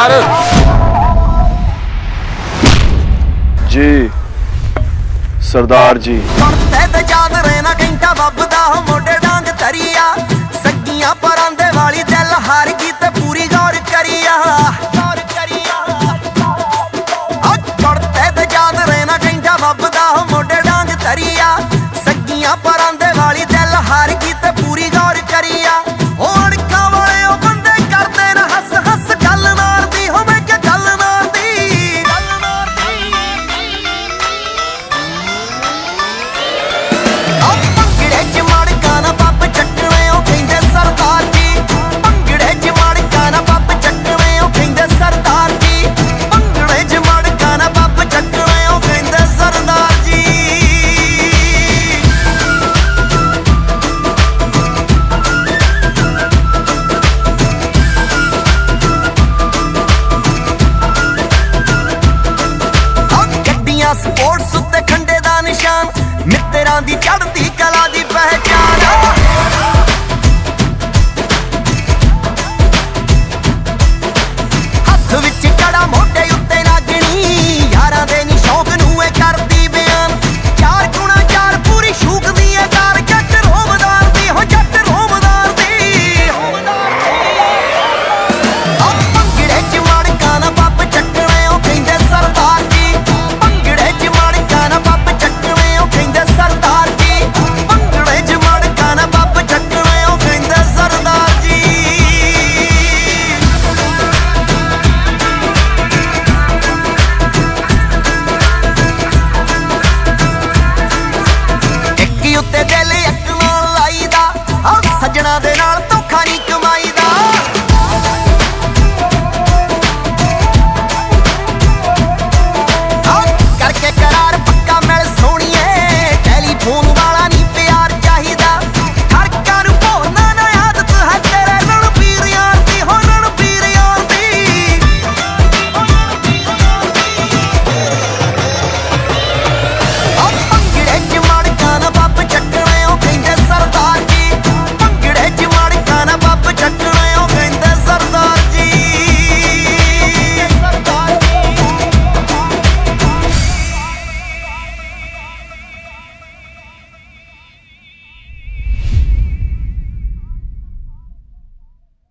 कर जी सरदार जी। याद रहना घंटा बबदा मोटे डांग तरिया सगियां परांदे वाली दिल हार गई ते पूरी गौर करिया पड़ते याद रहना घंटा बबदा मोटे डांग तरिया सगियां परांदे वाली दिल हार गई ते पूरी गौर करिया अणखा वाले ओ बंदे करदे न हस हस गल नार दी होवे कि गल नार दी भंगड़े च मड़का ना पप चटने ओ कहंदे सरदार जी भंगड़े च मड़का ना पप चटने ओ कहंदे सरदार जी भंगड़े च मड़का ना पप चटने ओ कहंदे सरदार जी। गड्डियां स्पोर्ट्स उत्ते खंडे दा निशान मित्तरां दी चढ़दी कला दी पहचान